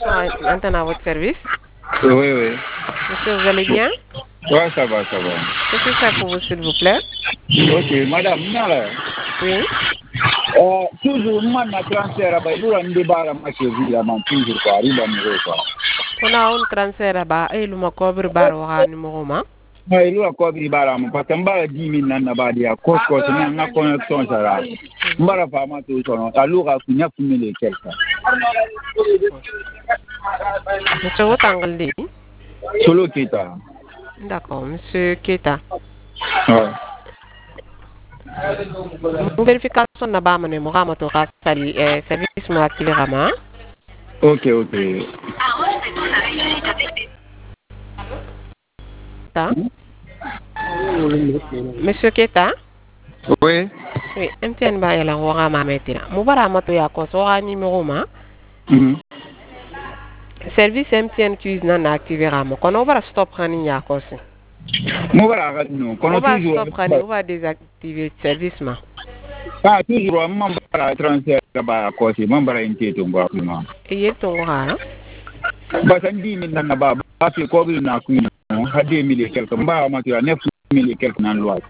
Ouais, maintenant à votre service. Oui, oui. Monsieur, vous allez bien? Ouais, ça va, ça va. Que puis-je faire pour vous, s'il vous plaît? Ok, madame, nala. Oui. Toujours, moi, ma transfert, bah, il y a un débat à ma cheville, là, toujours, quoi, il va mourir, quoi. On a un transfert ba e luma cobre bar wa numéro ma. Ouais, il y a quoi, il va là, parce que m'a 10 000 nan na ba dia, cause, c'est une connexion, ça, là. M'a pas ma tout, ça, alors, à finir, finir les quelques. Monsieur Otangaldi. Solo Kita. D'accord, monsieur Keta. Ouais. Vérification na ba mane mo kama to ka sali service mo activé rama. Ok, ok. Ta? Monsieur Keta? Oui. Oui, MTN ba yala ko ka mametira. Mo bara mo to ya ko so ka numéro ma. Service MTN cuisine na activé rama. Kono bara stop hani ya ko si. Mo bara ga no, kono On va toujours. stop hani, on va désactiver le service ma. Ah, toujours, mo bara transfert ba ko si, mo bara inteto ngwa kuma. E yel to ngara. Ba san 10 000 nan na ba fi ko bi na ku no, ha 2 000 et quelque, ba ma tu 9 000 et quelque nan loi.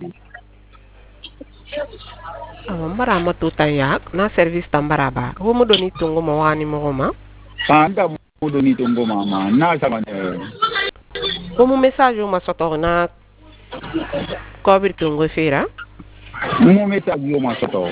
Mbara ma to tayak na service tambara ba. Wo mo doni tongo mo wani mo ma. Ah, nda mo do ni to ngoma ma, na sa man. Wo mo message mo soto na ko bir tongo fera. Mo message yo ma soto.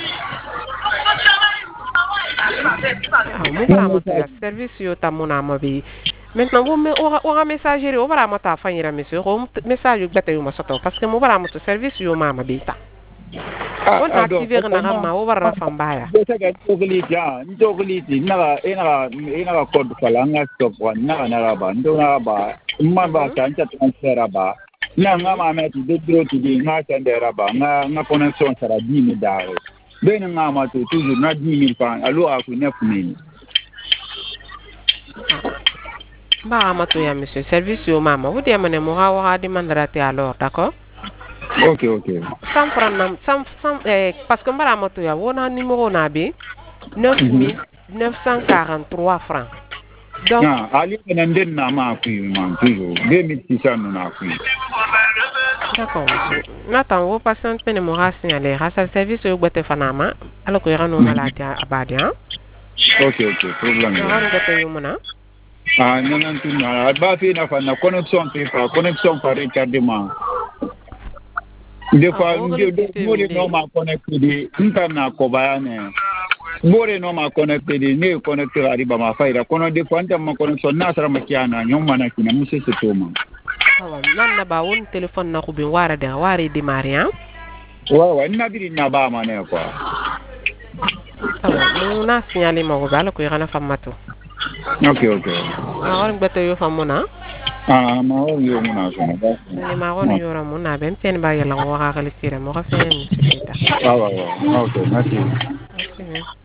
Mo bara mo to ya service yo tamuna mo bi. Maintenant wo me o messagerie o bara mo ta fanyira monsieur o message yo gbata yo ma soto parce que mo bara mo to service yo mama bi ta. On activer na ma o bara fambaya. Saka togoliti ah, togoliti ina code kala nga stop one na ba ndo na ba mamba tanta transfer ba na nga ma meti de ti di nga sendera ba nga connexion sara 10 000 dare ben nga ma to toujours na 10 000 francs allo a ku 9 000 Ba ma to ya monsieur service yo mama vous dia mané mo ha di mandarate alors d'accord. Ok, ok. 100 francs nam 100 parce que mbara ma to ya wona numéro na bi 9 943 francs. Donc Ali nden na ma ku man toujours 2600 na ku. D'accord monsieur. N'attends vos patients peine mo ra signaler à sa service yo gbete fanama alors que yara no malade abadi hein. Ok, ok, problème. Yara gbete yo mona. Ah, non, tu n'as pas fait la connexion par retardement. Des fois, moi, non, ma connecté, n'tana kobayane. Bore no ma connecté, ne connecté à ma faïda. Kono des fois, ma connexion n'a pas makiana, nyomana kina musse se toma. Nan na ba won téléphone na ko bi wara de wari di marian. Ouais, n'a biri na ba mané quoi. Mo na signaler mo ba la ko yana famato. Ok, ok. Awon gbete yo famona. Ah, ma o yo muna so na ba. Ni ma won yo ra mona ben ten ba yala ngo ka kali tire mo ka fe ni sikita. Ah, ouais, ouais. Ok, merci. Merci.